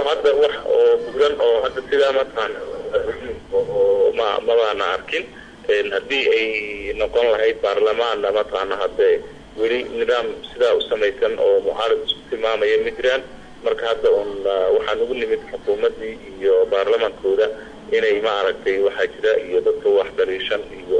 hadda wax oo buuran oo hadda sidaa mataqaana ma baana arkin haddii ay noqon lahayd baarlamaanna mataqaana hadda weli nidaam sidaa u samaysan oo mucaarad isku tilmaamaya ma jiraan marka hadda waxaan ugu nimid xukuumaddii iyo baarlamaankooda inay ma aragtay waxaa jira iyo dadka wax dariishan iyo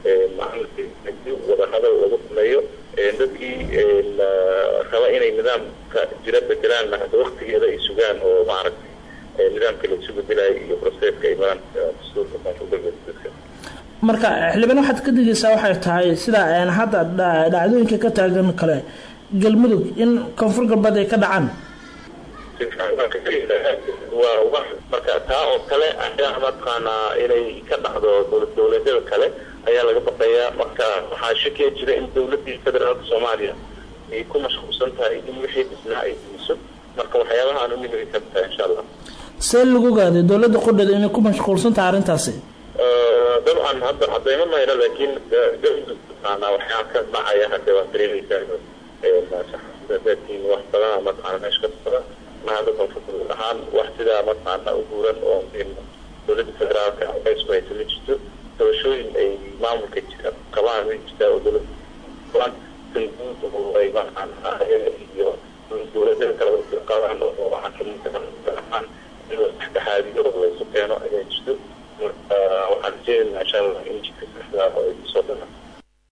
wada hadal lagu sameeyo dadkii raba inay nidaamka jira bedelaan hadda waqtigeeda ay sugaan oo ma aragtay nidaamka la isugu bedelayo iyo proseska ay maraan dastuurka koonfurgalbeedka marka xildhibaan waxaad ka digaysaa waxay tahay sida hadda dhacdooyinka ka taagan kale galmudug in koonfur galbeed ay ka dhacaan marka taa oo kale ayaa mataqaanaa inay ka dhacdo dowladyada kale ayaa laga baqayaa marka waxaa shakiya jira in dowladii federaalka soomaaliya ay ku mashquulsan tahay in wixii dhisnaa ay diiso marka waxyaabaha aan u nimid ka tahay insha allah see lagu gaaday dowladda qudheeda inay ku mashquulsan tahay arrintaasi dabcan hadda cadayma mayna laakiin waxyaa ka dhacaya hadda waa dareemaysaa dadkiin wax badan mataqaana meesha ka socda mahada koonfur ahaan wax sidaa mataqaana u buuran oo dowladda federaalka isku haysa ma jirto tabashooyin ay maamulka jira qabaan ma jirtaa oo dowladda sanduuq oo ay mataqaana iyo dowladda kale qabaan oo waxaa kamid ah